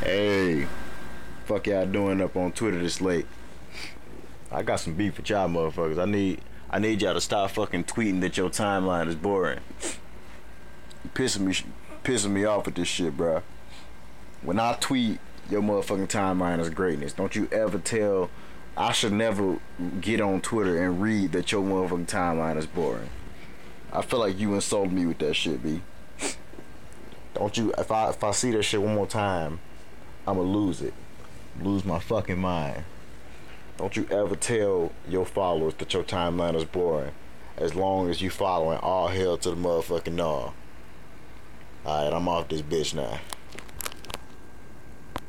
Hey, fuck y'all doing up on Twitter this late? I got some beef with y'all motherfuckers. I need y'all to stop fucking tweeting that your timeline is boring. Pissing me off with this shit, bro. When I tweet, your motherfucking timeline is greatness. Don't you ever tell. I should never get on Twitter and read that your motherfucking timeline is boring. I feel like you insulted me with that shit, B. Don't you? If I see that shit one more time, I'ma lose it. Lose my fucking mind. Don't you ever tell your followers that your timeline is boring. As long as you following all hell to the motherfucking no. Alright, I'm off this bitch now.